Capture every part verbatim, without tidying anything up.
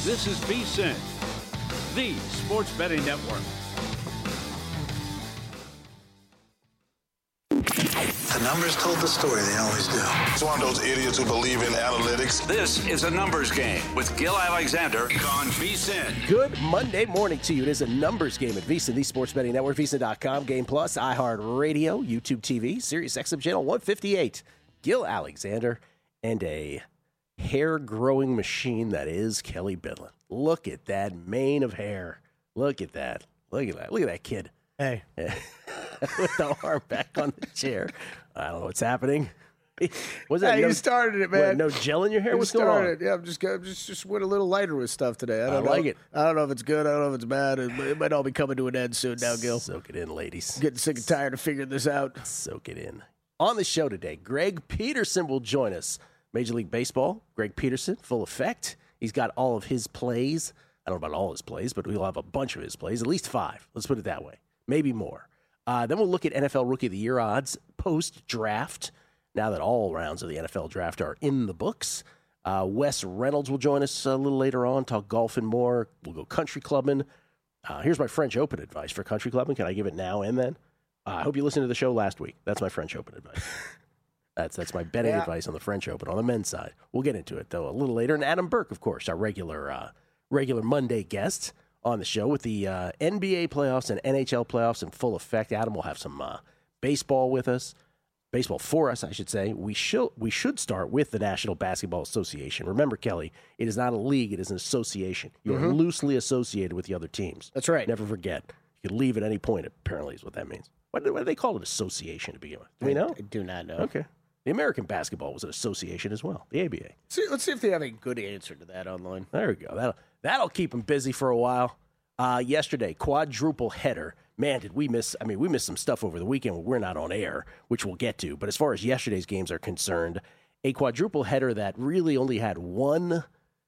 This is VSiN, the sports betting network. The numbers told the story, they always do. It's one of those idiots who believe in analytics. This is a numbers game with Gil Alexander on VSiN. Good Monday morning to you. It is a numbers game at VSiN, the sports betting network, VSiN dot com, Game Plus, iHeartRadio, YouTube T V, Sirius X M channel one fifty-eight. Gil Alexander and a hair-growing machine that is Kelly Bidlin. Look at that mane of hair. Look at that. Look at that. Look at that kid. Hey. With the arm back on the chair. I don't know what's happening. Was that? Hey, no, you started it, man. What, no gel in your hair? You What's started. going on? Yeah, I'm just just just went a little lighter with stuff today. I, I don't like know. it. I don't know if it's good. I don't know if it's bad. It, it might all be coming to an end soon now, Gil. Soak it in, ladies. Getting sick and tired of figuring this out. Soak it in. On the show today, Greg Peterson will join us. Major League Baseball, Greg Peterson, full effect. He's got all of his plays. I don't know about all his plays, but we'll have a bunch of his plays, at least five. Let's put it that way. Maybe more. Uh, then we'll look at N F L Rookie of the Year odds post-draft, now that all rounds of the N F L draft are in the books. Uh, Wes Reynolds will join us a little later on, talk golf and more. We'll go country clubbing. Uh, here's my French Open advice for country clubbing. Can I give it now and then? Uh, I hope you listened to the show last week. That's my French Open advice. That's that's my betting yeah. advice on the French Open on the men's side. We'll get into it, though, a little later. And Adam Burke, of course, our regular uh, regular Monday guest on the show with the uh, N B A playoffs and N H L playoffs in full effect. Adam will have some uh, baseball with us, baseball for us, I should say. We should, we should start with the National Basketball Association. Remember, Kelly, it is not a league. It is an association. You're mm-hmm. loosely associated with the other teams. That's right. Never forget. You can leave at any point, apparently, is what that means. Why do, why do they call it association to begin with? Do we know? I do not know. Okay. The American basketball was an association as well, the A B A. See, let's see if they have a good answer to that online. There we go. That'll, that'll keep them busy for a while. Uh, yesterday, quadruple header. Man, did we miss, I mean, we missed some stuff over the weekend when we're not on air, which we'll get to. But as far as yesterday's games are concerned, a quadruple header that really only had one,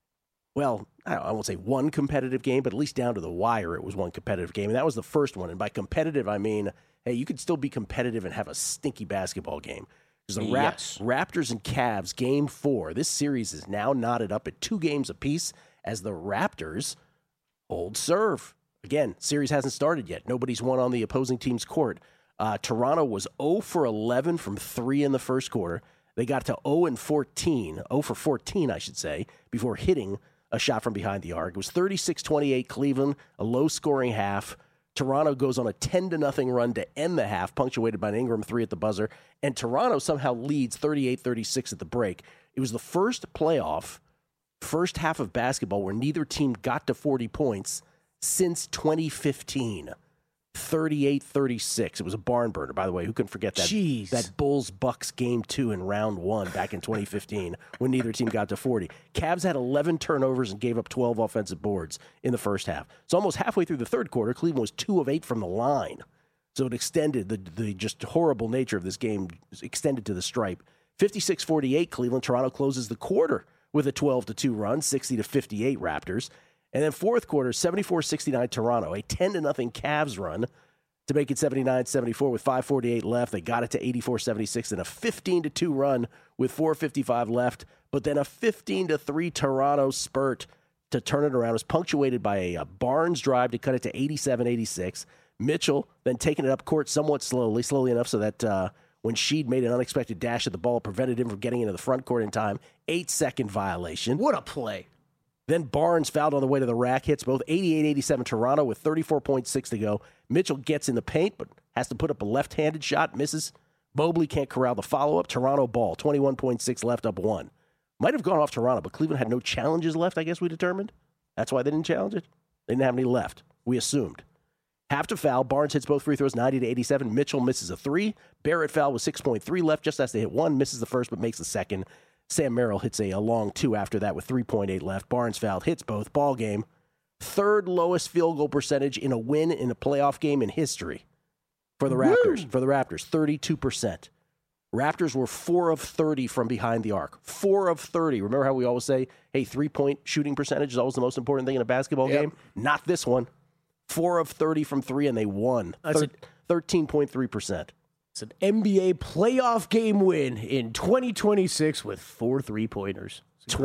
well, I, I won't say one competitive game, but at least down to the wire, it was one competitive game. And that was the first one. And by competitive, I mean, hey, you could still be competitive and have a stinky basketball game. The Rap- yes. Raptors and Cavs, game four. This series is now knotted up at two games apiece as the Raptors hold serve. Again, series hasn't started yet. Nobody's won on the opposing team's court. Uh, Toronto was zero for eleven from three in the first quarter. They got to zero and fourteen, zero for fourteen, I should say, before hitting a shot from behind the arc. It was thirty-six twenty-eight Cleveland, a low-scoring half. Toronto goes on a ten to nothing run to end the half, punctuated by an Ingram three at the buzzer, and Toronto somehow leads thirty-eight thirty-six at the break. It was the first playoff, first half of basketball where neither team got to forty points since twenty fifteen. thirty-eight thirty-six. It was a barn burner, by the way. Who can forget that? Jeez. That Bulls-Bucks game two in round one back in twenty fifteen when neither team got to forty. Cavs had eleven turnovers and gave up twelve offensive boards in the first half. So almost halfway through the third quarter, Cleveland was two of eight from the line. So it extended, the, the just horrible nature of this game extended to the stripe. fifty-six forty-eight Cleveland. Toronto closes the quarter with a twelve to two run, sixty to fifty-eight Raptors. And then fourth quarter, seventy-four sixty-nine Toronto, a ten to nothing Cavs run to make it seventy-nine seventy-four with five forty-eight left. They got it to eighty-four seventy-six and a fifteen to two run with four fifty-five left. But then a fifteen to three Toronto spurt to turn it around. It was punctuated by a, a Barnes drive to cut it to eighty-seven eighty-six. Mitchell then taking it up court somewhat slowly, slowly enough so that uh, when Sheed made an unexpected dash at the ball, prevented him from getting into the front court in time. Eight-second violation. What a play. Then Barnes fouled on the way to the rack, hits both eighty-eight eighty-seven Toronto with thirty-four point six to go. Mitchell gets in the paint, but has to put up a left-handed shot, misses. Mobley can't corral the follow-up. Toronto ball, twenty-one point six left, up one. Might have gone off Toronto, but Cleveland had no challenges left, I guess we determined. That's why they didn't challenge it. They didn't have any left, we assumed. Half to foul, Barnes hits both free throws, ninety to eighty-seven. Mitchell misses a three. Barrett foul with six point three left, just as they hit one, misses the first, but makes the second. Sam Merrill hits a, a long two after that with three point eight left. Barnes fouled, hits both. Ball game. Third lowest field goal percentage in a win in a playoff game in history for the Raptors. Woo! For the Raptors, thirty-two percent. Raptors were four of thirty from behind the arc. four of thirty. Remember how we always say, hey, three-point shooting percentage is always the most important thing in a basketball yep. game? Not this one. four of thirty from three, and they won. Thir- thirteen point three percent. It's an N B A playoff game win in twenty twenty-six with four three-pointers. It's incredible.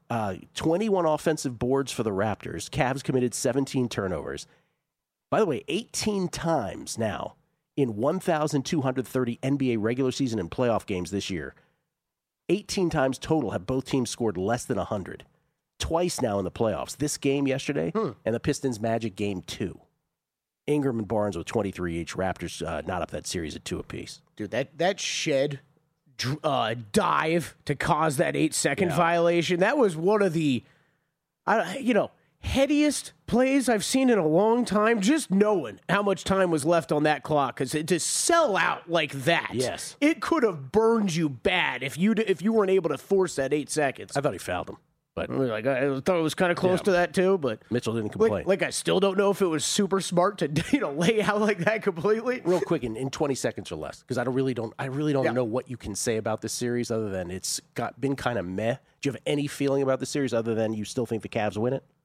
Uh, twenty-one offensive boards for the Raptors. Cavs committed seventeen turnovers. By the way, eighteen times now in one thousand two hundred thirty N B A regular season and playoff games this year, eighteen times total have both teams scored less than one hundred. Twice now in the playoffs. This game yesterday hmm. and the Pistons Magic game two. Ingram and Barnes with twenty-three each. Raptors uh, not up that series at two apiece. Dude, that, that shed uh, dive to cause that eight-second yeah. violation, that was one of the, I, you know, headiest plays I've seen in a long time, just knowing how much time was left on that clock. Because to sell out like that, yes. it could have burned you bad if you if you weren't able to force that eight seconds. I thought he fouled him. But like I thought it was kind of close yeah. to that too, but Mitchell didn't complain. Like, like I still don't know if it was super smart to you know lay out like that completely. Real quick, in, in twenty seconds or less, because I don't really don't I really don't yeah. know what you can say about this series other than it's got been kind of meh. Do you have any feeling about the series other than you still think the Cavs win it?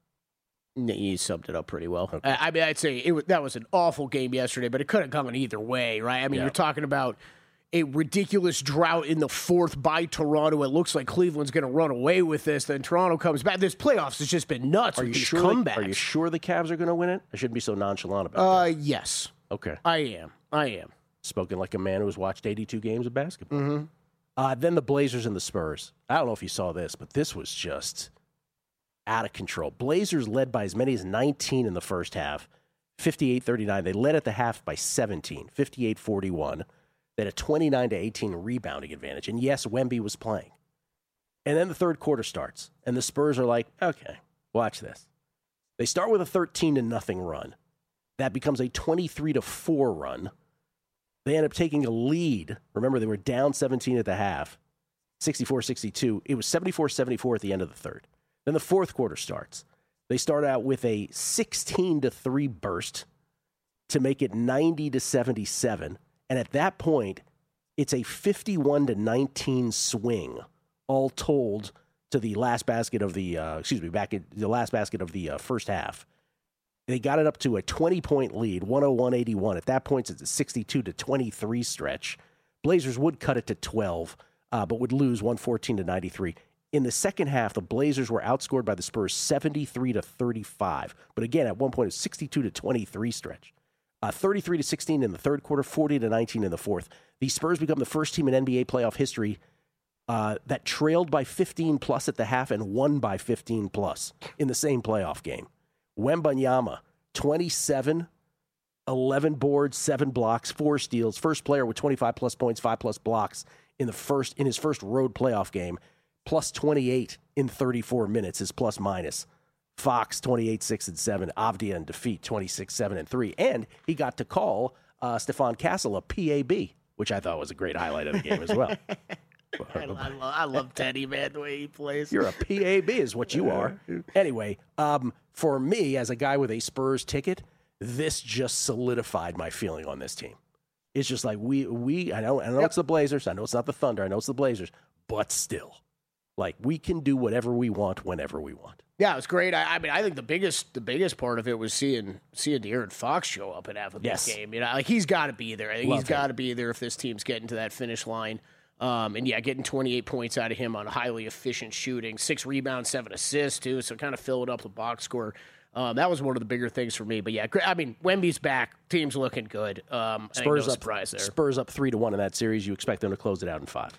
You summed it up pretty well. Okay. I, I mean, I'd say it was, that was an awful game yesterday, but it could have gone either way, right? I mean, yeah. you're talking about a ridiculous drought in the fourth by Toronto. It looks like Cleveland's going to run away with this. Then Toronto comes back. This playoffs has just been nuts are with you these sure comebacks. The, are you sure the Cavs are going to win it? I shouldn't be so nonchalant about uh, that. Yes. Okay. I am. I am. Spoken like a man who has watched eighty-two games of basketball. Mm-hmm. Uh, then the Blazers and the Spurs. I don't know if you saw this, but this was just out of control. Blazers led by as many as nineteen in the first half, fifty-eight thirty-nine. They led at the half by seventeen, fifty-eight forty-one. They had a twenty-nine to eighteen rebounding advantage. And yes, Wemby was playing. And then the third quarter starts, and the Spurs are like, okay, watch this. They start with a thirteen to nothing run. That becomes a twenty-three to four run. They end up taking a lead. Remember, they were down seventeen at the half, sixty-four sixty-two. It was seventy-four seventy-four at the end of the third. Then the fourth quarter starts. They start out with a sixteen to three burst to make it ninety to seventy-seven. And at that point, it's a fifty-one to nineteen swing, all told to the last basket of the, uh, excuse me, back in the last basket of the uh, first half. They got it up to a twenty-point lead, one oh one eighty-one. At that point, it's a sixty-two to twenty-three stretch. Blazers would cut it to twelve, uh, but would lose one fourteen to ninety-three. In the second half, the Blazers were outscored by the Spurs seventy-three to thirty-five. But again, at one point, it was sixty-two to twenty-three stretch. Uh, thirty-three to sixteen in the third quarter, forty to nineteen in the fourth. The Spurs become the first team in N B A playoff history uh, that trailed by fifteen plus at the half and won by fifteen plus in the same playoff game. Wembanyama, twenty-seven, eleven boards, seven blocks, four steals. First player with twenty-five plus points, five plus blocks in the first in his first road playoff game. Plus twenty-eight in thirty-four minutes, his plus minus. Fox, twenty-eight, six, and seven. Avdia in defeat, twenty-six, seven, and three. And he got to call uh, Stephon Castle a P A B, which I thought was a great highlight of the game as well. I, I, love, I love Teddy, man, the way he plays. You're a P A B is what you are. Anyway, um, for me, as a guy with a Spurs ticket, this just solidified my feeling on this team. It's just like, we, we I know, I know yep. it's the Blazers. I know it's not the Thunder. I know it's the Blazers. But still, like, we can do whatever we want whenever we want. Yeah, it was great. I, I mean, I think the biggest the biggest part of it was seeing seeing De'Aaron Fox show up at half of yes. this game. You know, like he's got to be there. I think Love he's got to be there if this team's getting to that finish line. Um, and yeah, getting twenty-eight points out of him on highly efficient shooting, six rebounds, seven assists too. So kind of filled up the box score. Um, that was one of the bigger things for me. But yeah, I mean, Wemby's back. Team's looking good. Um, Spurs no up, surprise there. Spurs up three to one in that series. You expect them to close it out in five.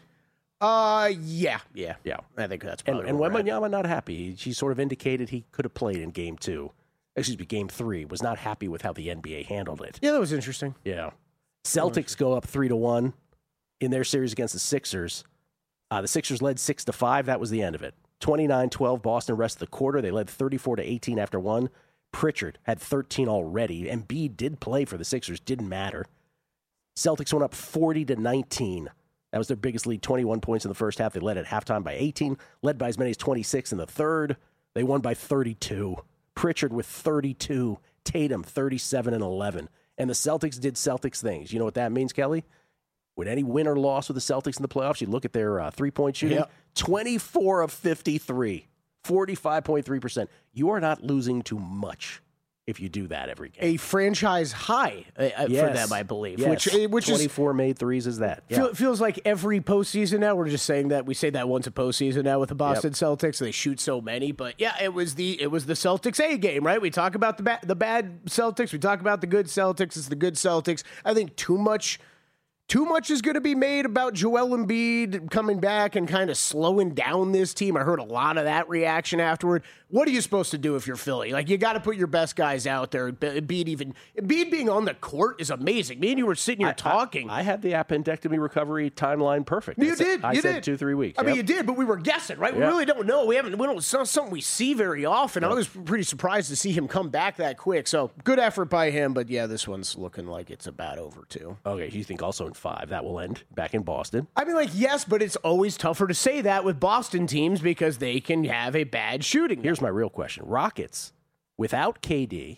Uh, yeah, yeah, yeah. I think that's and, probably and Wembanyama not happy. He sort of indicated he could have played in game two. Excuse me, game three. Was not happy with how the N B A handled it. Yeah, that was interesting. Yeah, Celtics go up three to one in their series against the Sixers. Uh, the Sixers led six to five. That was the end of it. twenty-nine twelve Boston rest of the quarter. They led thirty-four to eighteen after one. Pritchard had thirteen already. Embiid did play for the Sixers. Didn't matter. Celtics went up forty to nineteen. That was their biggest lead, twenty-one points in the first half. They led at halftime by eighteen, led by as many as twenty-six in the third. They won by thirty-two. Pritchard with thirty-two, Tatum thirty-seven and eleven. And the Celtics did Celtics things. You know what that means, Kelly? With any win or loss with the Celtics in the playoffs, you look at their uh, three-point shooting, yep. twenty-four of fifty-three, forty-five point three percent. You are not losing to much if you do that every game. A franchise high uh, yes. for them, I believe. Yes. Which, which twenty-four is, made threes is that. Yeah. Feel, feels like every postseason now. We're just saying that we say that once a postseason now with the Boston Yep. Celtics. They shoot so many, but yeah, it was the it was the Celtics A game, right? We talk about the ba- the bad Celtics. We talk about the good Celtics. It's the good Celtics. I think too much. Too much is going to be made about Joel Embiid coming back and kind of slowing down this team. I heard a lot of that reaction afterward. What are you supposed to do if you're Philly? Like, you got to put your best guys out there. Embiid even Embiid being on the court is amazing. Me and you were sitting here I, talking. I, I had the appendectomy recovery timeline perfect. You I said, did. I you said did. two, three weeks. I Yep. mean, you did, but we were guessing, right? We Yep. really don't know. We haven't. We don't. It's not something we see very often. Yep. I was pretty surprised to see him come back that quick. So good effort by him. But yeah, this one's looking like it's about over too. Okay, you think also in five that will end back in Boston? I mean, like, yes, but it's always tougher to say that with Boston teams because they can have a bad shooting. Here's my real question. Rockets, without K D,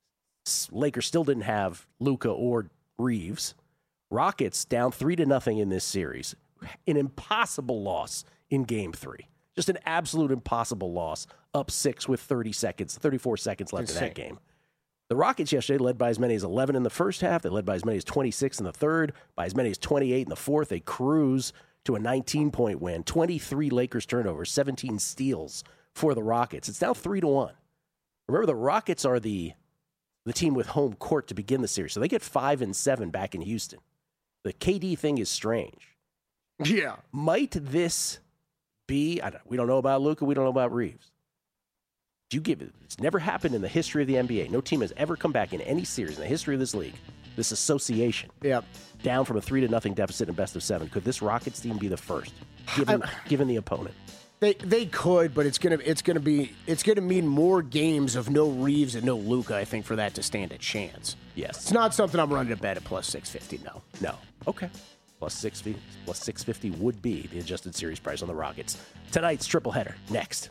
Lakers still didn't have Luka or Reeves. Rockets down three to nothing in this series. An impossible loss in game three. Just an absolute impossible loss. Up six with thirty seconds, thirty-four seconds left Insane. in that game. The Rockets yesterday led by as many as eleven in the first half. They led by as many as twenty-six in the third, by as many as twenty-eight in the fourth. They cruise to a nineteen-point win, twenty-three Lakers turnovers, seventeen steals for the Rockets. It's now three to one. Remember, the Rockets are the the team with home court to begin the series, so they get five and seven back in Houston. The K D thing is strange. Yeah. Might this be? I don't, we don't know about Luka. We don't know about Reeves. Do you give it? It's never happened in the history of the N B A. No team has ever come back in any series in the history of this league. This association, Yeah. down from a three to nothing deficit in best of seven. Could this Rockets team be the first, given I, given the opponent? They they could, but it's gonna it's gonna be it's gonna mean more games of no Reeves and no Luka, I think, for that to stand a chance. Yes. It's not something I'm running to bet at plus six fifty. No. No. Okay. Plus six fifty. Plus six fifty would be the adjusted series price on the Rockets. Tonight's triple header next.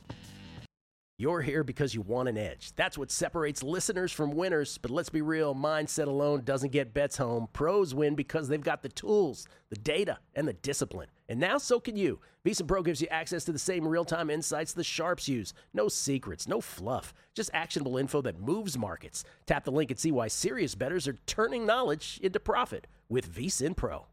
You're here because you want an edge. That's what separates listeners from winners. But let's be real, mindset alone doesn't get bets home. Pros win because they've got the tools, the data, and the discipline. And now so can you. VEASAN Pro gives you access to the same real-time insights the sharps use. No secrets, no fluff, just actionable info that moves markets. Tap the link and see why serious bettors are turning knowledge into profit with VEASAN Pro.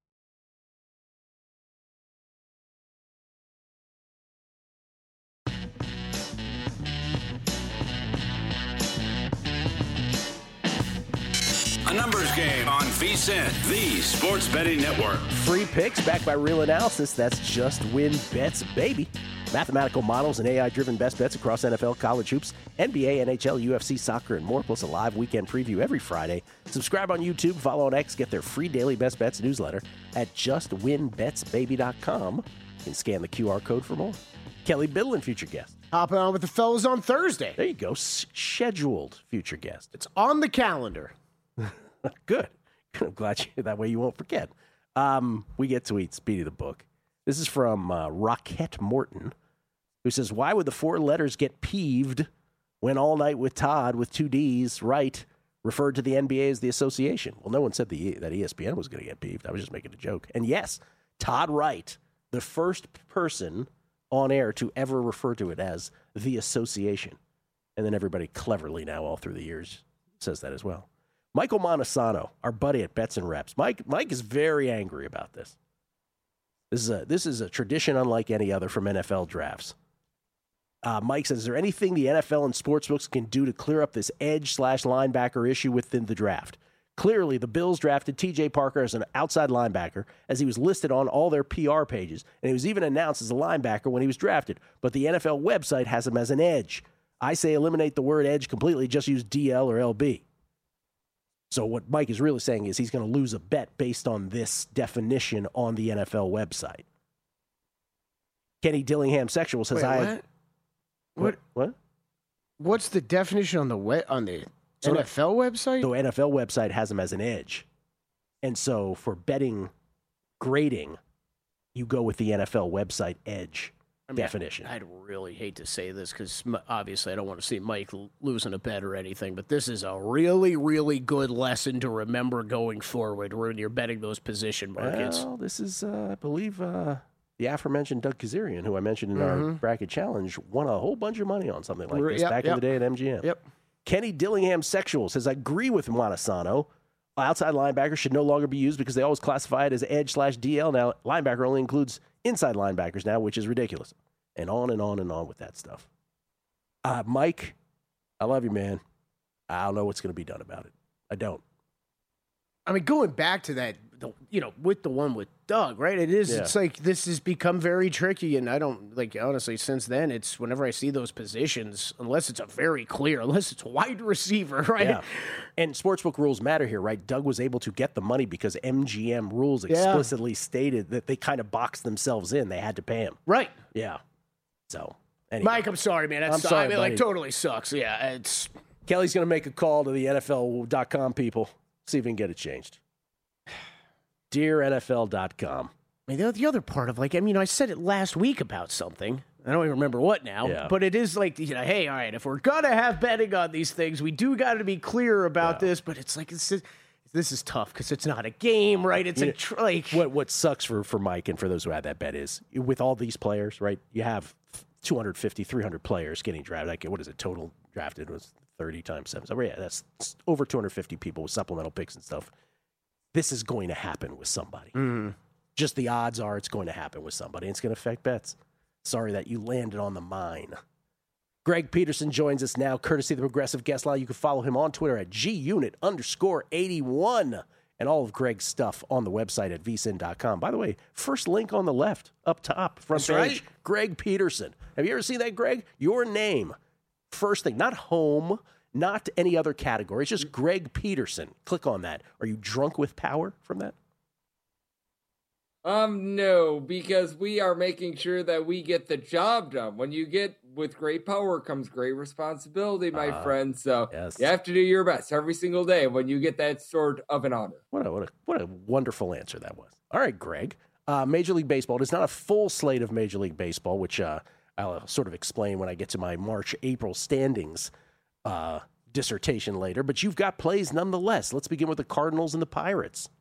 A numbers game on VEASAN, the sports betting network. Free picks backed by real analysis. That's just win bets, baby. Mathematical models and A I-driven best bets across N F L, college hoops, N B A, N H L, U F C, soccer, and more, plus a live weekend preview every Friday. Subscribe on YouTube, follow on X, get their free daily best bets newsletter at just win bets baby dot com. You can scan the Q R code for more. Kelly Bidlin, future guest. Hopping on with the fellas on Thursday. There you go. S- scheduled future guest. It's on the calendar. Good. I'm glad you, that way you won't forget. Um, we get tweets. Speedy the book. This is from uh, Rocket Morton, who says, why would the four letters get peeved when All Night with Todd with two D's, right, referred to the N B A as the association? Well, no one said the, that E S P N was going to get peeved. I was just making a joke. And yes, Todd Wright, the first person on air to ever refer to it as the association. And then everybody cleverly now all through the years says that as well. Michael Montesano, our buddy at Bets and Reps. Mike Mike is very angry about this. This is a this is a tradition unlike any other from N F L drafts. Uh, Mike says, is there anything the N F L and sportsbooks can do to clear up this edge slash linebacker issue within the draft? Clearly, the Bills drafted T J Parker as an outside linebacker, as he was listed on all their P R pages, and he was even announced as a linebacker when he was drafted. But the N F L website has him as an edge. I say eliminate the word edge completely, just use D L or L B. So what Mike is really saying is he's going to lose a bet based on this definition on the N F L website. Kenny Dillingham Sexual says, Wait, I... what? What? What? What's the definition on the we- on the So N F L website? The N F L website has him as an edge. And so for betting grading, you go with the N F L website edge I mean, definition. I'd really hate to say this because obviously I don't want to see Mike l- losing a bet or anything, but this is a really, really good lesson to remember going forward when you're betting those position markets. Well, this is, uh, I believe, uh, the aforementioned Doug Kazarian, who I mentioned in Mm-hmm. our bracket challenge, won a whole bunch of money on something like Re- this yep, back yep. in the day at M G M. Yep. Kenny Dillingham Sexual says, I agree with Montesano. Outside linebackers should no longer be used because they always classify it as edge slash D L. Now, linebacker only includes inside linebackers now, which is ridiculous. And on and on and on with that stuff. Uh, Mike, I love you, man. I don't know what's going to be done about it. I don't. I mean, going back to that, the, you know, with the one with Doug, right? It is, yeah. It's like this has become very tricky. And I don't, like, honestly, since then, it's whenever I see those positions, unless it's a very clear, unless it's wide receiver, right? Yeah. And sportsbook rules matter here, right? Doug was able to get the money because M G M rules explicitly yeah. stated that they kind of boxed themselves in. They had to pay him. Right. Yeah. So, anyway. Mike, I'm sorry, man. That's, I'm sorry, I mean, buddy. like, totally sucks. Yeah, it's... Kelly's going to make a call to the N F L dot com people. See if we can get it changed. Dear N F L dot com. I mean, the other part of, like, I mean, I said it last week about something. I don't even remember what now. Yeah. But it is like, you know, hey, all right, if we're going to have betting on these things, we do got to be clear about yeah. this. But it's like, this is, this is tough because it's not a game, right? It's you a tr- like what what sucks for, for Mike and for those who had that bet is with all these players, right? You have two hundred fifty, three hundred players getting drafted. Like, what is it? Total drafted was thirty times seven. So, yeah, that's over two hundred fifty people with supplemental picks and stuff. This is going to happen with somebody. Mm. Just the odds are it's going to happen with somebody. It's going to affect bets. Sorry that you landed on the mine. Greg Peterson joins us now, courtesy of the Progressive Guest Line. You can follow him on Twitter at gunit underscore 81. And all of Greg's stuff on the website at v s i n dot com. By the way, first link on the left, up top, front That's page, right. Greg Peterson. Have you ever seen that, Greg? Your name. First thing, not home, not any other category. It's just Greg Peterson. Click on that. Are you drunk with power from that? Um, no, because we are making sure that we get the job done. When you get with great power comes great responsibility, my uh, friend. So yes. You have to do your best every single day when you get that sort of an honor. What a, what a, what a wonderful answer that was. All right, Greg. Uh, Major League Baseball. It is not a full slate of Major League Baseball, which uh, I'll sort of explain when I get to my March-April standings uh, dissertation later. But you've got plays nonetheless. Let's begin with the Cardinals and the Pirates.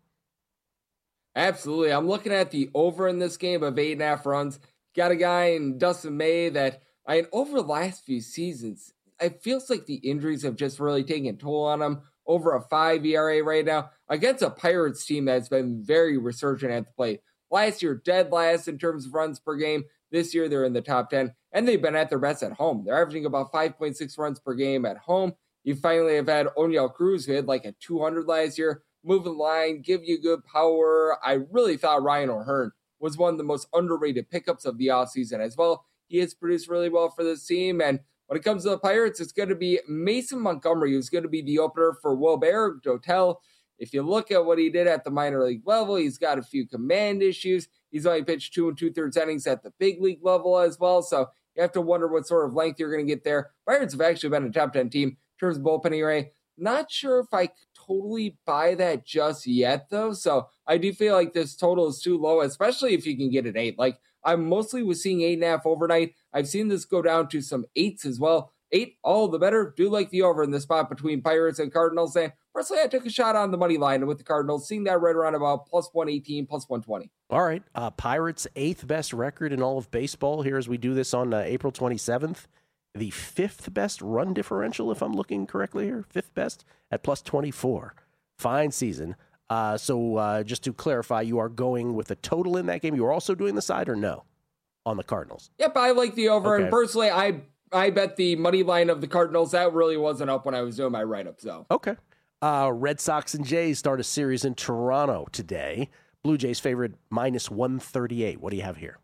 Absolutely. I'm looking at the over in this game of eight and a half runs. Got a guy in Dustin May that, I mean, over the last few seasons, it feels like the injuries have just really taken a toll on him. Over a five E R A right now against a Pirates team that's been very resurgent at the plate. Last year, dead last in terms of runs per game. This year, they're in the top ten, and they've been at their best at home. They're averaging about five point six runs per game at home. You finally have had Oniel Cruz, who had like a two hundred last year. Moving the line, give you good power. I really thought Ryan O'Hearn was one of the most underrated pickups of the offseason as well. He has produced really well for this team. And when it comes to the Pirates, it's going to be Mason Montgomery, who's going to be the opener for Wilber Dotel. If you look at what he did at the minor league level, he's got a few command issues. He's only pitched two and two-thirds innings at the big league level as well. So you have to wonder what sort of length you're going to get there. Pirates have actually been a top ten team in terms of bullpen E R A. Not sure if I totally buy that just yet, though. So I do feel like this total is too low, especially if you can get an eight. Like, I mostly was seeing eight and a half overnight. I've seen this go down to some eights as well. Eight, all the better. Do like the over in the spot between Pirates and Cardinals. And personally, I took a shot on the money line with the Cardinals, seeing that right around about plus one eighteen, plus one twenty. All right. Uh, Pirates' eighth best record in all of baseball here as we do this on uh, April twenty-seventh. The fifth best run differential, if I'm looking correctly here. Fifth best at plus twenty-four. Fine season. Uh, so uh, just to clarify, you are going with a total in that game. You are also doing the side or no on the Cardinals? Yep, I like the over. Okay. And personally, I I bet the money line of the Cardinals. That really wasn't up when I was doing my write-up. So okay. Uh, Red Sox and Jays start a series in Toronto today. Blue Jays favored minus one thirty-eight. What do you have here?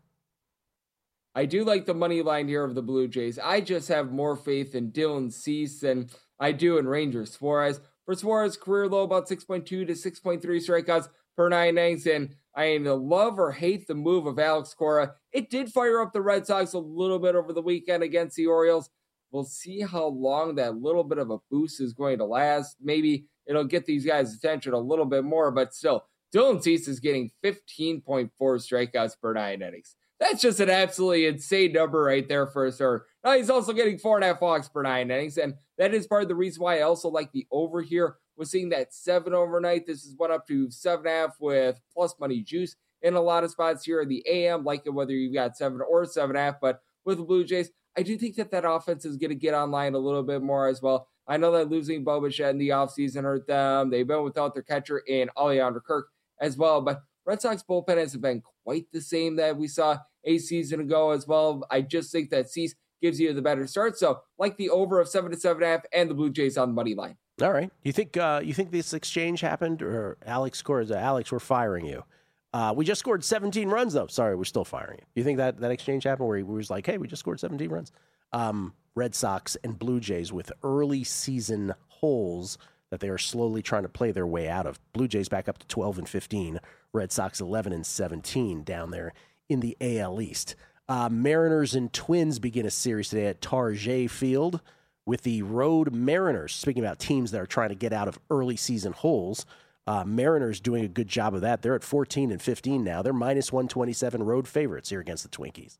I do like the money line here of the Blue Jays. I just have more faith in Dylan Cease than I do in Ranger Suarez. For Suarez, career low about six point two to six point three strikeouts per nine innings. And I either love or hate the move of Alex Cora. It did fire up the Red Sox a little bit over the weekend against the Orioles. We'll see how long that little bit of a boost is going to last. Maybe it'll get these guys' attention a little bit more, but still, Dylan Cease is getting fifteen point four strikeouts per nine innings. That's just an absolutely insane number right there for a starter. Now, he's also getting four and a half walks per nine innings, and that is part of the reason why I also like the over here. We're seeing that seven overnight. This is one up to seven and a half with plus money juice in a lot of spots here in the A M, like it whether you've got seven or seven and a half. But with the Blue Jays, I do think that that offense is going to get online a little bit more as well. I know that losing Bo Bichette in the offseason hurt them. They've been without their catcher in Alejandro Kirk as well. But Red Sox bullpen hasn't been quite the same that we saw a season ago as well. I just think that Cease gives you the better start. So like the over of seven to seven and a half and the Blue Jays on the money line. All right. You think uh, you think this exchange happened, or Alex scores? Uh, Alex, we're firing you. Uh, we just scored seventeen runs, though. Sorry, we're still firing you. You think that, that exchange happened where he was like, hey, we just scored seventeen runs? Um, Red Sox and Blue Jays with early season holes that they are slowly trying to play their way out of. Blue Jays back up to twelve and fifteen. Red Sox eleven and seventeen down there in the A L East. Uh, Mariners and Twins begin a series today at Target Field with the Road Mariners. Speaking about teams that are trying to get out of early season holes, uh, Mariners doing a good job of that. They're at fourteen and fifteen now. They're minus one twenty-seven road favorites here against the Twinkies.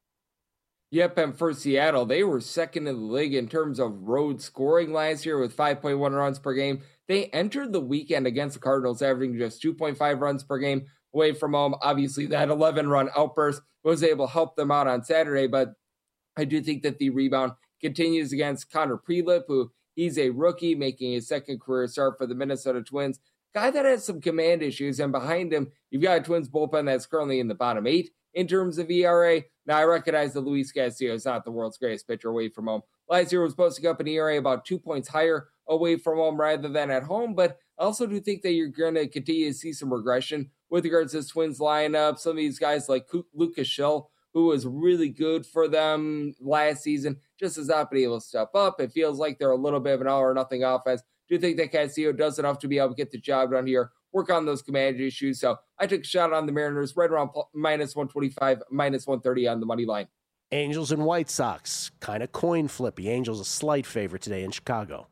Yep, and for Seattle, they were second in the league in terms of road scoring last year with five point one runs per game. They entered the weekend against the Cardinals averaging just two point five runs per game away from home. Obviously, that eleven-run outburst was able to help them out on Saturday, but I do think that the rebound continues against Connor Prelip, who he's a rookie making his second career start for the Minnesota Twins. Guy that has some command issues, and behind him, you've got a Twins bullpen that's currently in the bottom eight in terms of E R A. Now, I recognize that Luis Castillo is not the world's greatest pitcher away from home. Last year was posting up an E R A about two points higher away from home rather than at home, but I also do think that you're going to continue to see some regression with regards to this Twins lineup. Some of these guys like Lucas Schill, who was really good for them last season, just has not been able to step up. It feels like they're a little bit of an all-or-nothing offense. Do you think that Castillo does enough to be able to get the job done here, work on those command issues? So I took a shot on the Mariners right around minus one twenty-five, minus one thirty on the money line. Angels and White Sox, kind of coin flippy. Angels a slight favorite today in Chicago.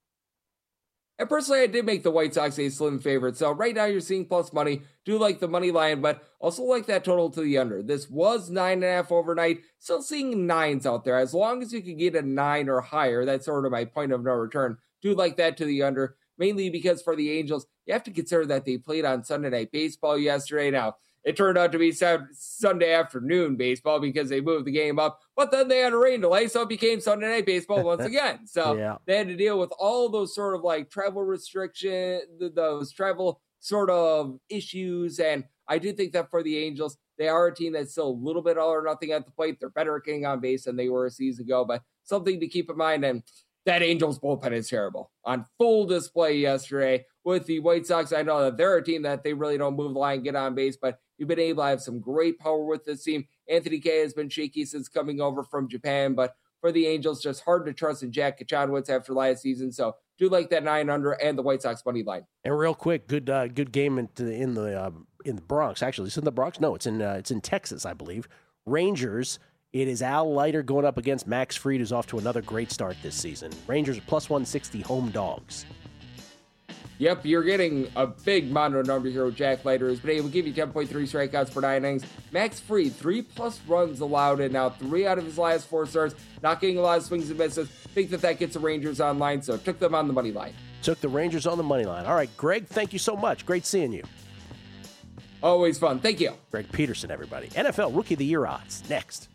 And personally, I did make the White Sox a slim favorite. So right now you're seeing plus money. Do like the money line, but also like that total to the under. This was nine and a half overnight. Still seeing nines out there. As long as you can get a nine or higher, that's sort of my point of no return. Do like that to the under, mainly because for the Angels, you have to consider that they played on Sunday Night Baseball yesterday. Now, it turned out to be Sunday afternoon baseball because they moved the game up, but then they had a rain delay, so it became Sunday Night Baseball once again. So yeah. They had to deal with all those sort of like travel restriction, those travel sort of issues. And I do think that for the Angels, they are a team that's still a little bit all or nothing at the plate. They're better at getting on base than they were a season ago, but something to keep in mind. And that Angels bullpen is terrible. On full display yesterday with the White Sox. I know that they're a team that they really don't move the line, get on base, but you've been able to have some great power with this team. Anthony Kay has been shaky since coming over from Japan, but for the Angels, just hard to trust in Jack Kachanowicz after last season. So do like that nine under and the White Sox money line. And real quick, good uh, good game in the in the, uh, in the Bronx. Actually, it's in the Bronx. No, it's in uh, it's in Texas, I believe. Rangers. It is Al Leiter going up against Max Fried, who's off to another great start this season. Rangers are plus one sixty home dogs. Yep, you're getting a big mono number here with Jack Leiter, who's been able to give you ten point three strikeouts per nine innings. Max Fried, three-plus runs allowed in now, three out of his last four starts, not getting a lot of swings and misses. Think that that gets the Rangers online, so took them on the money line. Took the Rangers on the money line. All right, Greg, thank you so much. Great seeing you. Always fun. Thank you. Greg Peterson, everybody. N F L Rookie of the Year odds, next.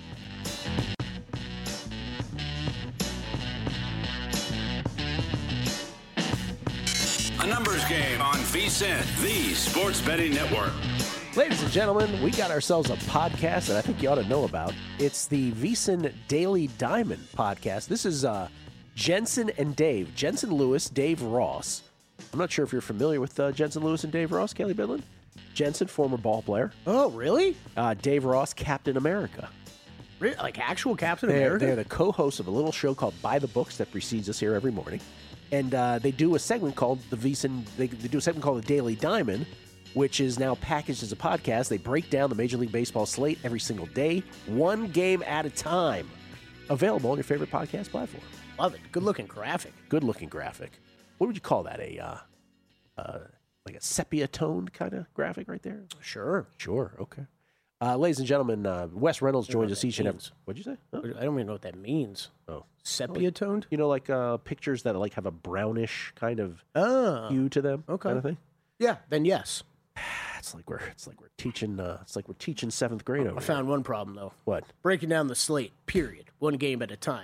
A numbers game on VSiN, the sports betting network. Ladies and gentlemen, we got ourselves a podcast that I think you ought to know about. It's the VSiN Daily Diamond podcast. This is uh, Jensen and Dave. Jensen Lewis, Dave Ross. I'm not sure if you're familiar with uh, Jensen Lewis and Dave Ross, Kelly Bidlin. Jensen, former ball player. Oh, really? Uh, Dave Ross, Captain America. Really? Like actual Captain they're, America? They're the co-hosts of a little show called By the Books that precedes us here every morning. And uh, they do a segment called the VSiN, they, they do a segment called the Daily Diamond, which is now packaged as a podcast. They break down the Major League Baseball slate every single day, one game at a time. Available on your favorite podcast platform. Love it. Good-looking graphic. Good-looking graphic. What would you call that? A uh, uh, like a sepia-toned kind of graphic right there? Sure. Sure. Okay. Uh, ladies and gentlemen, uh, Wes Reynolds joins us each and every. What'd you say? Oh. I don't even know what that means. Oh, sepia-toned? You know, like uh, pictures that like have a brownish kind of oh. hue to them. Okay. Kind of thing. Yeah. Then yes. It's like we're it's like we're teaching uh, it's like we're teaching seventh grade oh, over I found here. one problem though. What? Breaking down the slate. Period. One game at a time.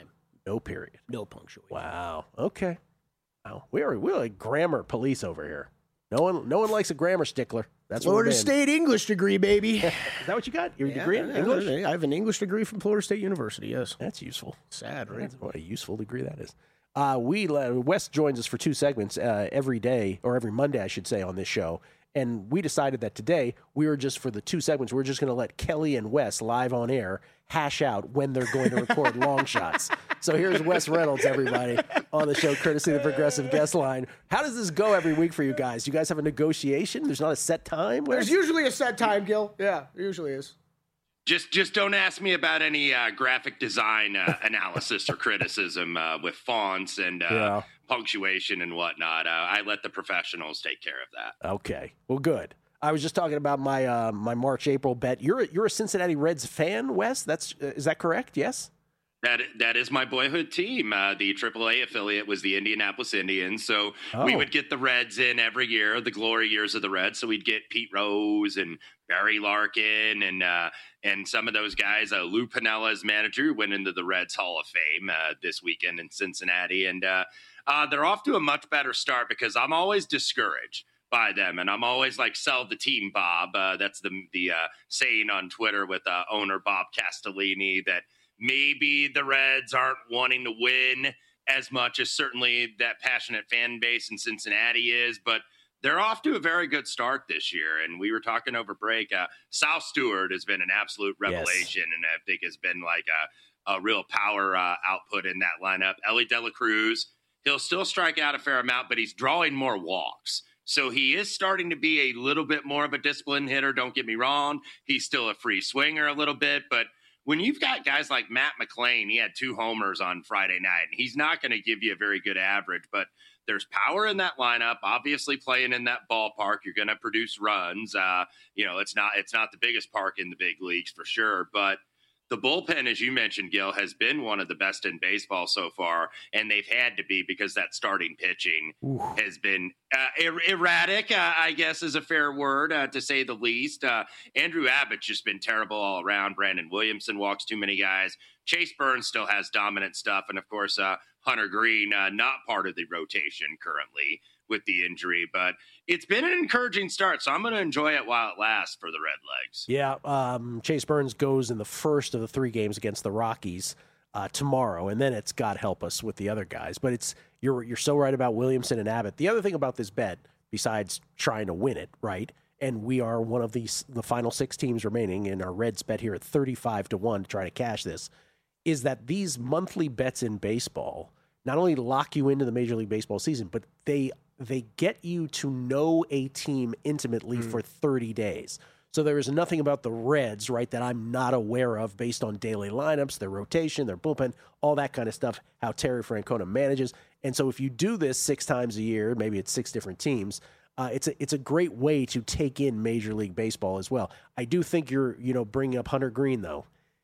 No period. No punctuation. Wow. Okay. Wow. We're we're like grammar police over here. No one no one likes a grammar stickler. That's what Florida we're State English degree, baby. Is that what you got? Your Yeah, degree in yeah, English? I have an English degree from Florida State University, yes. That's useful. Sad, right? That's what a useful degree that is. Uh, we uh, Wes joins us for two segments uh, every day, or every Monday, I should say, on this show. And we decided that today we were just for the two segments, we're just going to let Kelly and Wes live on air hash out when they're going to record long shots. So here's Wes Reynolds, everybody, on the show, courtesy of the Progressive Guest Line. How does this go every week for you guys? You guys have a negotiation? There's not a set time? Wes? There's usually a set time, Gil. Yeah, there usually is. Just just don't ask me about any uh, graphic design uh, analysis or criticism uh, with fonts and uh, Yeah. punctuation and whatnot. Uh, I let the professionals take care of that. Okay. Well, good. I was just talking about my uh, my March April bet. You're a, you're a Cincinnati Reds fan, Wes? That's uh, is that correct? Yes. That that is my boyhood team. Uh, the triple A affiliate was the Indianapolis Indians. So Oh. we would get the Reds in every year, the glory years of the Reds. So we'd get Pete Rose and Barry Larkin and uh, and some of those guys. Uh, Lou Piniella as manager, who went into the Reds Hall of Fame uh, this weekend in Cincinnati. And uh, uh, they're off to a much better start because I'm always discouraged by them. And I'm always like, sell the team, Bob. Uh, that's the, the uh, saying on Twitter with uh, owner Bob Castellini that maybe the Reds aren't wanting to win as much as certainly that passionate fan base in Cincinnati is, but they're off to a very good start this year. And we were talking over break. Uh, Sal Stewart has been an absolute revelation, yes. and I think has been like a, a real power uh, output in that lineup. Ellie De La Cruz, he'll still strike out a fair amount, but he's drawing more walks. So he is starting to be a little bit more of a disciplined hitter. Don't get me wrong. He's still a free swinger a little bit, but when you've got guys like Matt McLain, he had two homers on Friday night, and he's not going to give you a very good average, but there's power in that lineup. Obviously, playing in that ballpark, you're going to produce runs. Uh, you know, it's not it's not the biggest park in the big leagues for sure, but the bullpen, as you mentioned, Gil, has been one of the best in baseball so far, and they've had to be because that starting pitching Ooh. has been uh, er- erratic, uh, I guess is a fair word, uh, to say the least. Uh, Andrew Abbott's just been terrible all around. Brandon Williamson walks too many guys. Chase Burns still has dominant stuff, and, of course, uh, Hunter Green, uh, not part of the rotation currently with the injury, but it's been an encouraging start, so I'm going to enjoy it while it lasts for the Redlegs. Yeah, um, Chase Burns goes in the first of the three games against the Rockies uh, tomorrow, and then it's God help us with the other guys. But it's you're you're so right about Williamson and Abbott. The other thing about this bet, besides trying to win it, right, and we are one of these the final six teams remaining in our Reds bet here at thirty-five to one to try to cash this, is that these monthly bets in baseball not only lock you into the Major League Baseball season, but they they get you to know a team intimately mm. for thirty days. So there is nothing about the Reds, right, that I'm not aware of based on daily lineups, their rotation, their bullpen, all that kind of stuff, how Terry Francona manages. And so if you do this six times a year, maybe it's six different teams, uh, it's a, it's a great way to take in Major League Baseball as well. I do think you're, you know, bringing up Hunter Green, though.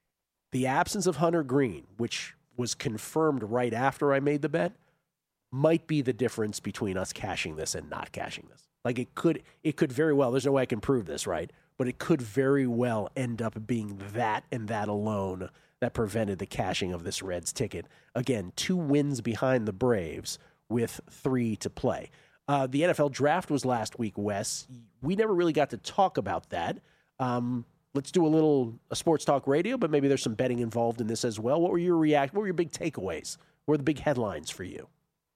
The absence of Hunter Green, which was confirmed right after I made the bet, might be the difference between us cashing this and not cashing this. Like it could, it could very well, there's no way I can prove this, right? But it could very well end up being that and that alone that prevented the cashing of this Reds ticket. Again, two wins behind the Braves with three to play. Uh, the N F L draft was last week, Wes. We never really got to talk about that. Um, let's do a little a sports talk radio, but maybe there's some betting involved in this as well. What were your react? What were your big takeaways? What were the big headlines for you?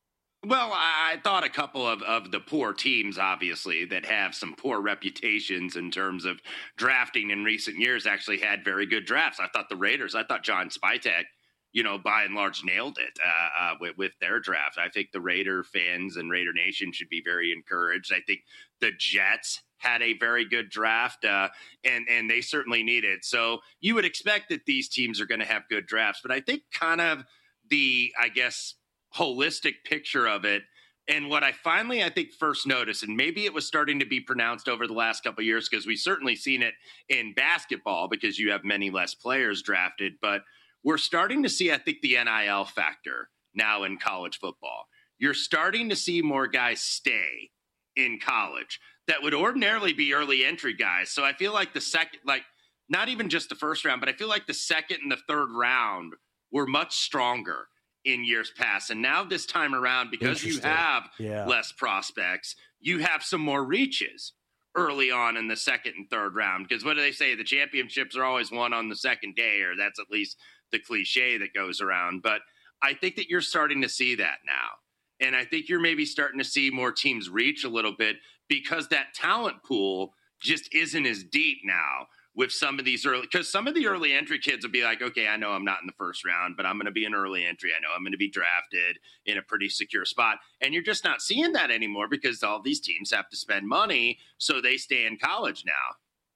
Well, I thought a couple of, of the poor teams, obviously, that have some poor reputations in terms of drafting in recent years actually had very good drafts. I thought the Raiders, I thought John Spytek, you know, by and large nailed it uh, uh, with, with their draft. I think the Raider fans and Raider Nation should be very encouraged. I think the Jets had a very good draft, uh, and, and they certainly need it. So you would expect that these teams are going to have good drafts. But I think kind of the, I guess, holistic picture of it, and what I finally, I think, first noticed, and maybe it was starting to be pronounced over the last couple of years because we've certainly seen it in basketball because you have many less players drafted, but we're starting to see, I think, the N I L factor now in college football. You're starting to see more guys stay in college that would ordinarily be early entry guys. So I feel like the second, like not even just the first round, but I feel like the second and the third round were much stronger in years past. And now this time around, because you have yeah. less prospects, you have some more reaches early on in the second and third round. Because what do they say? The championships are always won on the second day, or that's at least the cliche that goes around. But I think that you're starting to see that now. And I think you're maybe starting to see more teams reach a little bit because that talent pool just isn't as deep now with some of these early, because some of the early entry kids will be like, okay, I know I'm not in the first round, but I'm going to be an early entry. I know I'm going to be drafted in a pretty secure spot. And you're just not seeing that anymore because all these teams have to spend money, so they stay in college now.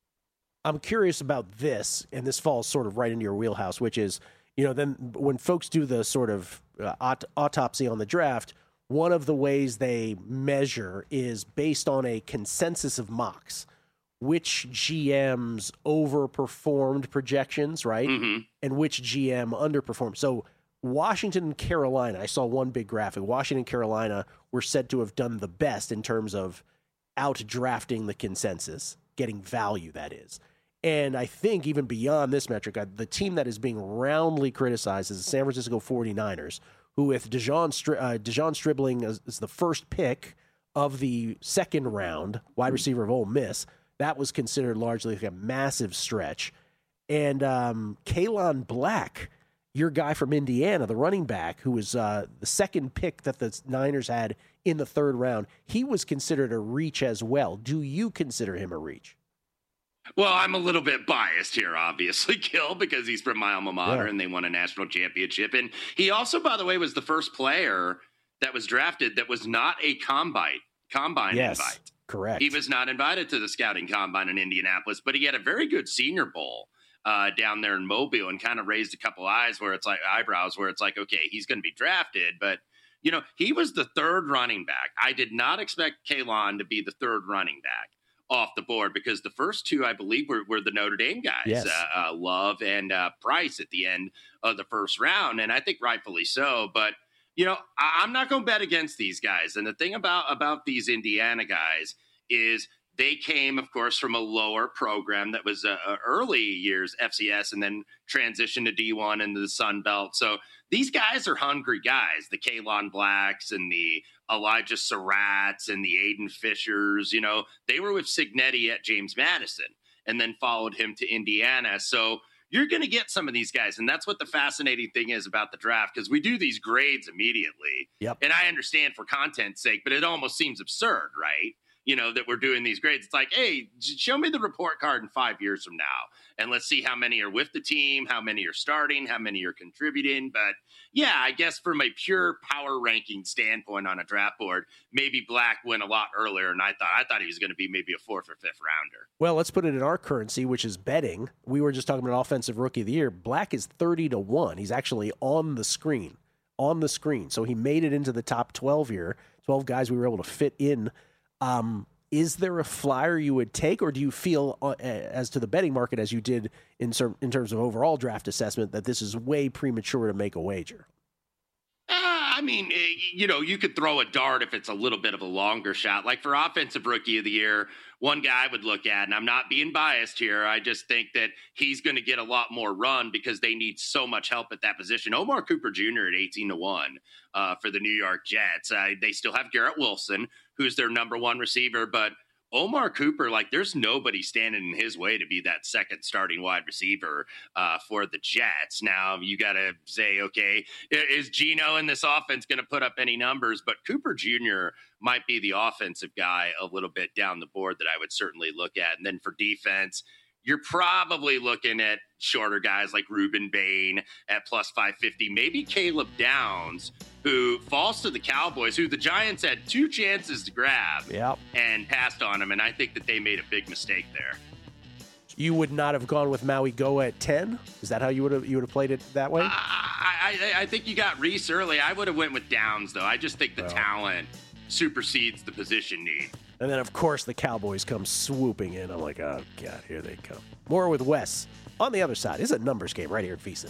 I'm curious about this, and this falls sort of right into your wheelhouse, which is, you know, then when folks do the sort of uh, aut- autopsy on the draft, one of the ways they measure is based on a consensus of mocks. Which G Ms overperformed projections, right? Mm-hmm. And which G M underperformed. So Washington and Carolina, I saw one big graphic. Washington and Carolina were said to have done the best in terms of out-drafting the consensus, getting value, that is. And I think even beyond this metric, the team that is being roundly criticized is the San Francisco forty-niners, who with Dejon, Stri- uh, Dejon Stribling as, as the first pick of the second round, wide receiver of Ole Miss, that was considered largely like a massive stretch. And um, Kalon Black, your guy from Indiana, the running back, who was uh, the second pick that the Niners had in the third round, he was considered a reach as well. Do you consider him a reach? Well, I'm a little bit biased here, obviously, Gil, because he's from my alma mater yeah. and they won a national championship. And he also, by the way, was the first player that was drafted that was not a combine, combine yes. invite. Correct. He was not invited to the scouting combine in Indianapolis, but he had a very good Senior Bowl uh, down there in Mobile and kind of raised a couple eyes where it's like eyebrows where it's like, okay, he's going to be drafted. But, you know, he was the third running back. I did not expect Kalon to be the third running back off the board because the first two, I believe, were, were the Notre Dame guys, yes. uh, uh, Love and uh, Price at the end of the first round. And I think rightfully so. But, you know, I- I'm not going to bet against these guys. And the thing about, about these Indiana guys is they came, of course, from a lower program that was uh, early years F C S and then transitioned to D one into the Sun Belt. So these guys are hungry guys, the Kalon Blacks and the Elijah Surratts and the Aiden Fishers. You know, they were with Cignetti at James Madison and then followed him to Indiana. So you're going to get some of these guys. And that's what the fascinating thing is about the draft, because we do these grades immediately. Yep. And I understand for content's sake, but it almost seems absurd, right? You know, that we're doing these grades. It's like, hey, show me the report card in five years from now. And let's see how many are with the team, how many are starting, how many are contributing. But yeah, I guess from a pure power ranking standpoint on a draft board, maybe Black went a lot earlier. And I thought I thought he was going to be maybe a fourth or fifth rounder. Well, let's put it in our currency, which is betting. We were just talking about offensive rookie of the year. Black is thirty to one. He's actually on the screen, on the screen. So he made it into the top twelve here, twelve guys we were able to fit in. Um, is there a flyer you would take, or do you feel, uh, as to the betting market, as you did in, ser- in terms of overall draft assessment, that this is way premature to make a wager? Uh, I mean, you know, you could throw a dart if it's a little bit of a longer shot. Like for Offensive Rookie of the Year, one guy I would look at, and I'm not being biased here, I just think that he's going to get a lot more run because they need so much help at that position. Omar Cooper Junior at eighteen to one uh, for the New York Jets. Uh, they still have Garrett Wilson, who's their number one receiver, but Omar Cooper, like, there's nobody standing in his way to be that second starting wide receiver uh, for the Jets. Now, you got to say, okay, is Geno in this offense going to put up any numbers? But Cooper Junior might be the offensive guy a little bit down the board that I would certainly look at. And then for defense, you're probably looking at shorter guys like Reuben Bain at plus five fifty, maybe Caleb Downs, who falls to the Cowboys, who the Giants had two chances to grab yep. and passed on him. And I think that they made a big mistake there. You would not have gone with Maui Goa at ten? Is that how you would have you would have played it that way? I, I, I think you got Reese early. I would have went with Downs, though. I just think the oh. talent supersedes the position need. And then, of course, the Cowboys come swooping in. I'm like, oh, God, here they come. More with Wes on the other side. It's a numbers game right here at VSiN.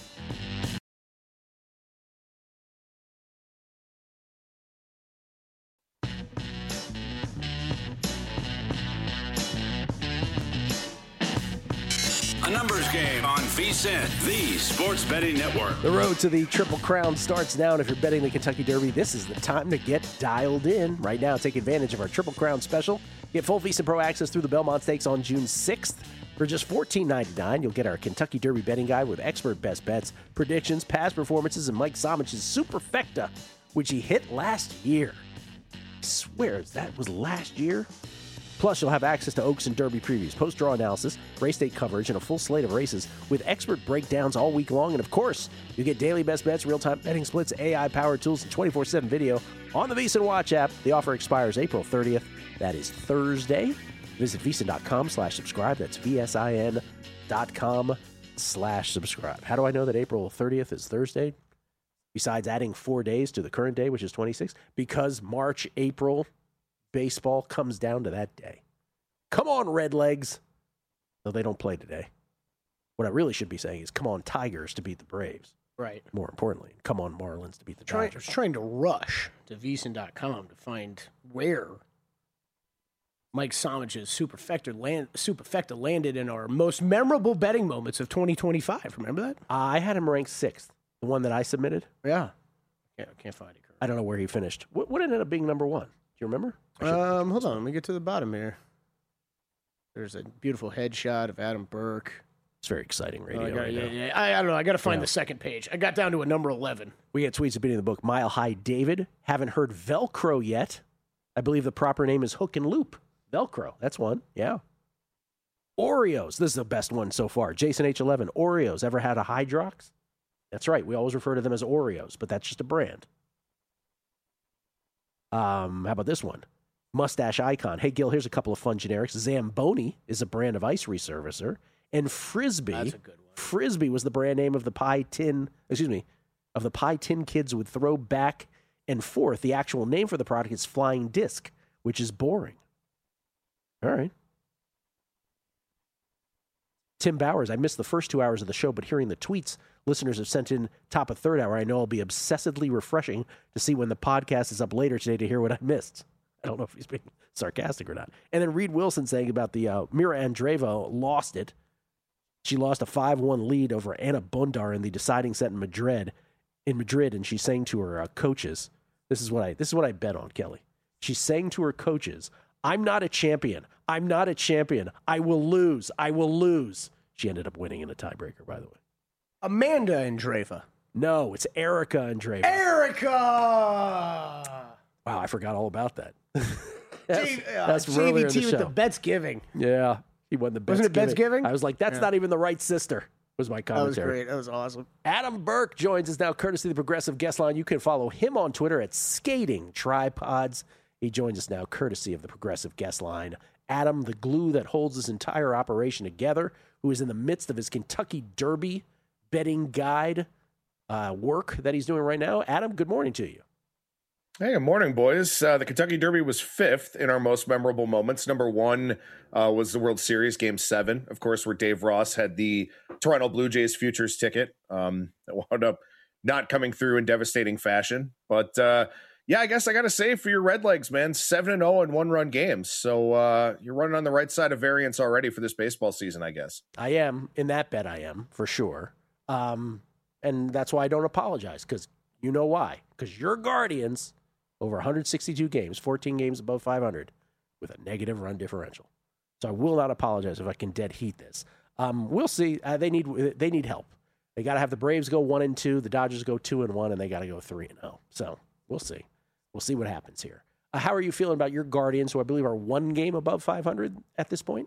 A numbers game on VSiN, the sports betting network. The road to the Triple Crown starts now, and if you're betting the Kentucky Derby, this is the time to get dialed in. Right now, take advantage of our Triple Crown special. Get full VSiN Pro access through the Belmont Stakes on June sixth. For just fourteen ninety-nine, you'll get our Kentucky Derby betting guide with expert best bets, predictions, past performances, and Mike Somich's Superfecta, which he hit last year. I swear that was last year. Plus, you'll have access to Oaks and Derby previews, post-draw analysis, race day coverage, and a full slate of races with expert breakdowns all week long. And, of course, you get daily best bets, real-time betting splits, A I-powered tools, and twenty-four seven video on the VSiN Watch app. The offer expires April thirtieth. That is Thursday. Visit VSiN.com slash subscribe. That's V-S-I-N dot com slash subscribe. How do I know that April thirtieth is Thursday? Besides adding four days to the current day, which is twenty-six, because March, April baseball comes down to that day. Come on, Redlegs. Though they don't play today. What I really should be saying is come on, Tigers to beat the Braves. Right. More importantly, come on, Marlins to beat the Try, Dodgers. trying to rush to V S I N dot com to find where Mike Somich's Superfecta, land, Superfecta landed in our most memorable betting moments of twenty twenty-five. Remember that? I had him ranked sixth, the one that I submitted. Yeah. Yeah, I can't find it. I don't know where he finished. What, what ended up being number one? Do you remember? Um, hold on. Let me get to the bottom here. There's a beautiful headshot of Adam Burke. It's very exciting radio. Oh, I gotta, right yeah, now. yeah. I, I don't know. I got to find Yeah. the second page. I got down to a number eleven. We get tweets of beating the book. Mile High David. Haven't heard Velcro yet. I believe the proper name is Hook and Loop. Velcro. That's one. Yeah. Oreos. This is the best one so far. Jason H eleven. Oreos. Ever had a Hydrox? That's right. We always refer to them as Oreos, but that's just a brand. Um, how about this one? Mustache Icon. Hey, Gil, here's a couple of fun generics. Zamboni is a brand of ice resurfacer. And Frisbee. That's a good one. Frisbee was the brand name of the Pie Tin, excuse me, of the Pie Tin kids would throw back and forth. The actual name for the product is Flying Disc, which is boring. All right. Tim Bowers, I missed the first two hours of the show, but hearing the tweets listeners have sent in top of third hour, I know it'll be obsessively refreshing to see when the podcast is up later today to hear what I missed. I don't know if he's being sarcastic or not. And then Reed Wilson saying about the uh, Mira Andreeva lost it. She lost a five one lead over Anna Bondar in the deciding set in Madrid, in Madrid, and she's saying to her uh, coaches, this is what I this is what I bet on, Kelly. She's saying to her coaches, I'm not a champion. I'm not a champion. I will lose. I will lose. She ended up winning in a tiebreaker, by the way. Amanda Andreeva. No, it's Erica Andreeva. Erica! Wow, I forgot all about that. that's G- uh, that's earlier in J V T the with show. the bets giving. Yeah, he won the bets Wasn't it bets giving? I was like, that's Yeah. not even the right sister, was my That was commentary. great. That was awesome. Adam Burke joins us now, courtesy of the Progressive Guest Line. You can follow him on Twitter at Skating Tripods. He joins us now, courtesy of the Progressive Guest Line. Adam, the glue that holds this entire operation together, who is in the midst of his Kentucky Derby betting guide uh, work that he's doing right now. Adam, good morning to you. Hey, good morning, boys. Uh, the Kentucky Derby was fifth in our most memorable moments. Number one uh, was the World Series Game seven, of course, where Dave Ross had the Toronto Blue Jays futures ticket um, that wound up not coming through in devastating fashion. But, uh, yeah, I guess I got to say for your Redlegs, man, seven and oh in one-run games. So uh, you're running on the right side of variance already for this baseball season, I guess. I am. In that bet, I am, for sure. Um, and that's why I don't apologize, because you know why. Because your Guardians, over one hundred sixty-two games, fourteen games above five hundred, with a negative run differential. So I will not apologize if I can dead heat this. Um, we'll see. Uh, they need they need help. They got to have the Braves go one and two, the Dodgers go two and one, and they got to go three and zero. So we'll see. We'll see what happens here. Uh, how are you feeling about your Guardians, who I believe are one game above five hundred at this point?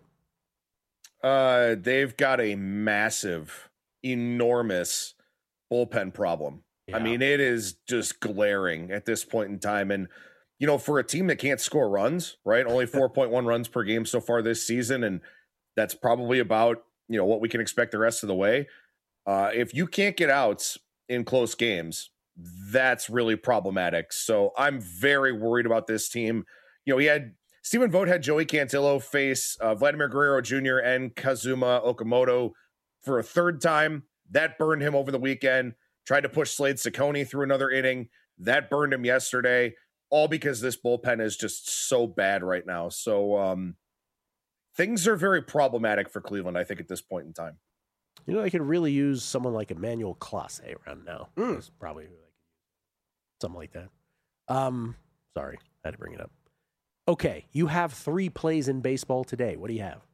Uh, they've got a massive, enormous bullpen problem. Yeah. I mean, it is just glaring at this point in time. And, you know, for a team that can't score runs, right? Only four point one runs per game so far this season. And that's probably about, you know, what we can expect the rest of the way. Uh, if you can't get outs in close games, that's really problematic. So I'm very worried about this team. You know, he had Stephen Vogt had Joey Cantillo face uh, Vladimir Guerrero Junior and Kazuma Okamoto for a third time. That burned him over the weekend. Tried to push Slade Ciccone through another inning. That burned him yesterday, all because this bullpen is just so bad right now. So um, things are very problematic for Cleveland, I think, at this point in time. You know, I could really use someone like Emmanuel Clase around now. Mm. That's probably who I could use. Something like that. Um, sorry, I had to bring it up. Okay, you have three plays in baseball today. What do you have?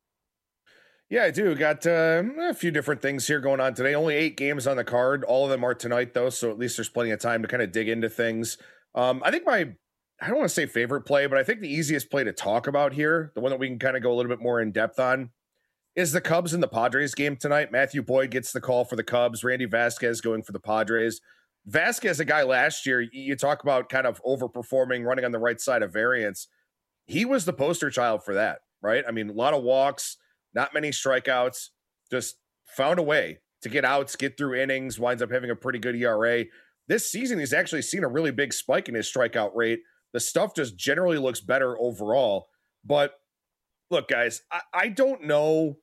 Yeah, I do. Got uh, a few different things here going on today. Only eight games on the card. All of them are tonight, though, so at least there's plenty of time to kind of dig into things. Um, I think my, I don't want to say favorite play, but I think the easiest play to talk about here, the one that we can kind of go a little bit more in depth on, is the Cubs and the Padres game tonight. Matthew Boyd gets the call for the Cubs. Randy Vasquez going for the Padres. Vasquez, a guy last year, you talk about kind of overperforming, running on the right side of variance. He was the poster child for that, right? I mean, a lot of walks, not many strikeouts, just found a way to get outs, get through innings, winds up having a pretty good E R A. This season, he's actually seen a really big spike in his strikeout rate. The stuff just generally looks better overall. But look, guys, I, I don't know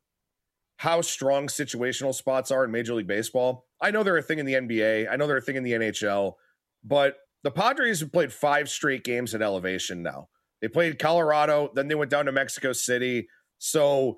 how strong situational spots are in Major League Baseball. I know they're a thing in the N B A. I know they're a thing in the N H L. But the Padres have played five straight games at elevation now. They played Colorado, then they went down to Mexico City. So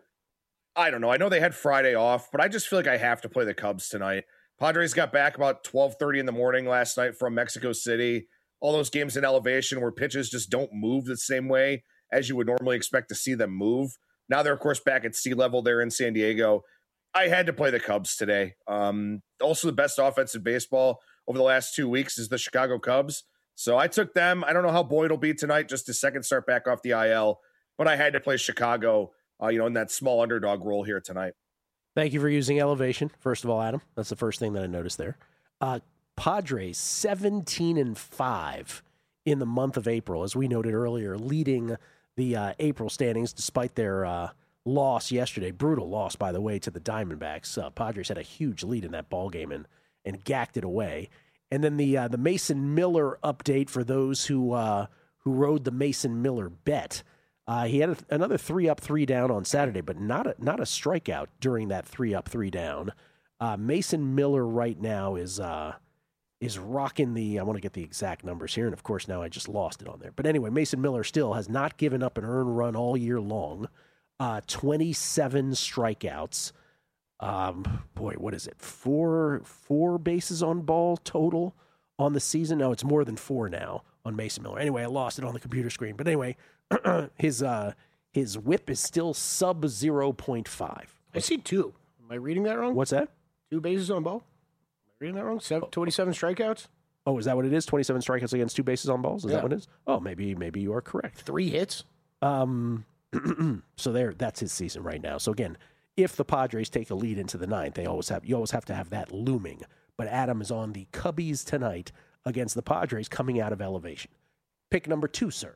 I don't know. I know they had Friday off, but I just feel like I have to play the Cubs tonight. Padres got back about twelve thirty in the morning last night from Mexico City. All those games in elevation where pitches just don't move the same way as you would normally expect to see them move. Now they're, of course, back at sea level there in San Diego. I had to play the Cubs today. Um, also, the best offense in baseball over the last two weeks is the Chicago Cubs. So I took them. I don't know how Boyd will be tonight, just his second start back off the I L, but I had to play Chicago, uh, you know, in that small underdog role here tonight. Thank you for using elevation, first of all, Adam. That's the first thing that I noticed there. Uh, Padres, seventeen and five in the month of April, as we noted earlier, leading the uh, April standings despite their uh, loss yesterday. Brutal loss, by the way, to the Diamondbacks. Uh, Padres had a huge lead in that ballgame and, and gacked it away. And then the uh, the Mason Miller update for those who uh, who rode the Mason Miller bet. Uh, he had a, another three up, three down on Saturday, but not a, not a strikeout during that three up, three down. Uh, Mason Miller right now is uh, is rocking the, I want to get the exact numbers here, and of course now I just lost it on there. But anyway, Mason Miller still has not given up an earned run all year long. Uh, twenty-seven strikeouts. Um, boy, what is it? Four four bases on ball total on the season? No, it's more than four now on Mason Miller. Anyway, I lost it on the computer screen. But anyway, his uh, his whip is still sub zero point five. I see two. Am I reading that wrong? What's that? Two bases on ball? Am I reading that wrong? Seven, twenty-seven strikeouts? Oh, is that what it is? twenty-seven strikeouts against two bases on balls? Is Yeah. that what it is? Oh, maybe maybe you are correct. Three hits? Um, so there, that's his season right now. So again, if the Padres take a lead into the ninth, they always have you always have to have that looming. But Adam is on the Cubbies tonight against the Padres coming out of elevation. Pick number two, sir.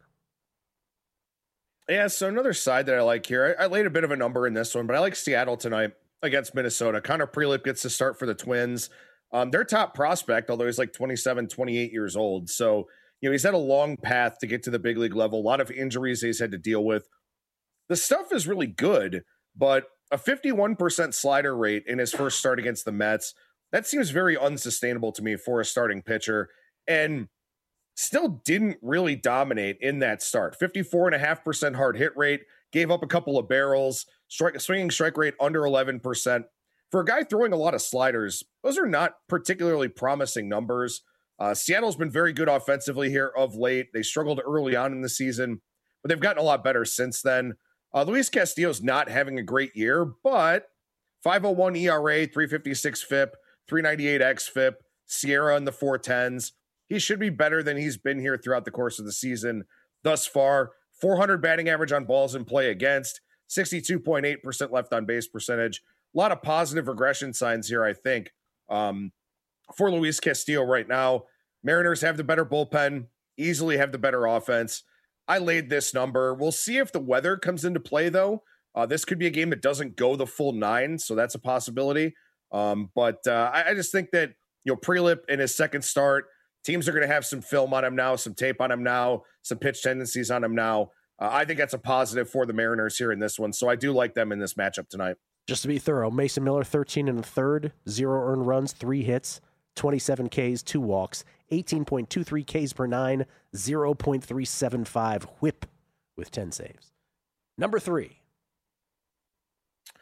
Yeah, so another side that I like here, I, I laid a bit of a number in this one, but I like Seattle tonight against Minnesota. Connor Prelip gets to start for the Twins. Um, their top prospect, although he's like twenty-seven, twenty-eight years old. So, you know, he's had a long path to get to the big league level, a lot of injuries he's had to deal with. The stuff is really good, but a fifty-one percent slider rate in his first start against the Mets, that seems very unsustainable to me for a starting pitcher, and still didn't really dominate in that start. fifty-four point five percent hard hit rate, gave up a couple of barrels, strike, swinging strike rate under eleven percent. For a guy throwing a lot of sliders, those are not particularly promising numbers. Uh, Seattle's been very good offensively here of late. They struggled early on in the season, but they've gotten a lot better since then. Uh, Luis Castillo's not having a great year, but five oh one E R A, three fifty-six F I P, three ninety-eight X F I P, Sierra in the four tens. He should be better than he's been here throughout the course of the season thus far. four hundred batting average on balls in play against, sixty-two point eight percent left on base percentage. A lot of positive regression signs here, I think, um, for Luis Castillo right now. Mariners have the better bullpen, easily have the better offense. I laid this number. We'll see if the weather comes into play, though. Uh, this could be a game that doesn't go the full nine, so that's a possibility. Um, but uh, I, I just think that, you know, Prelip in his second start, teams are going to have some film on him now, some tape on him now, some pitch tendencies on him now. Uh, I think that's a positive for the Mariners here in this one, so I do like them in this matchup tonight. Just to be thorough, Mason Miller, thirteen and a third, zero earned runs, three hits, twenty-seven Ks, two walks, eighteen point two three Ks per nine, zero point three seven five whip with ten saves. Number three.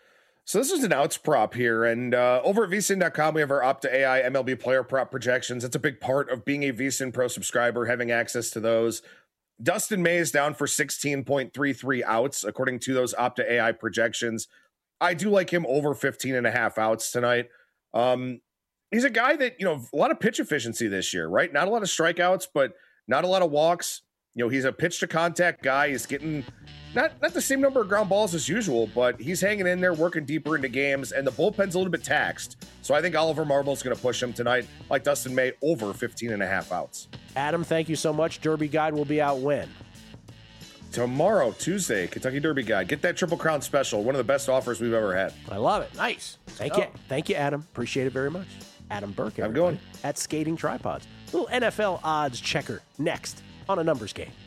So this is an outs prop here, and uh, over at V S I N dot com, we have our Opta A I M L B player prop projections. It's a big part of being a V S I N Pro subscriber, having access to those. Dustin May is down for sixteen point three three outs, according to those Opta A I projections. I do like him over fifteen and a half outs tonight. Um, he's a guy that, you know, a lot of pitch efficiency this year, right? Not a lot of strikeouts, but not a lot of walks. You know, he's a pitch to contact guy. He's getting not, not the same number of ground balls as usual, but he's hanging in there, working deeper into games, and the bullpen's a little bit taxed. So I think Oliver Marble's going to push him tonight, like Dustin May, over fifteen and a half outs. Adam, thank you so much. Derby Guide will be out when? Tomorrow, Tuesday, Kentucky Derby Guide. Get that Triple Crown special, one of the best offers we've ever had. I love it. Nice. Thank oh. you. Thank you, Adam. Appreciate it very much. Adam Burke, I'm going at Skating Tripods. Little N F L odds checker next on A Numbers Game.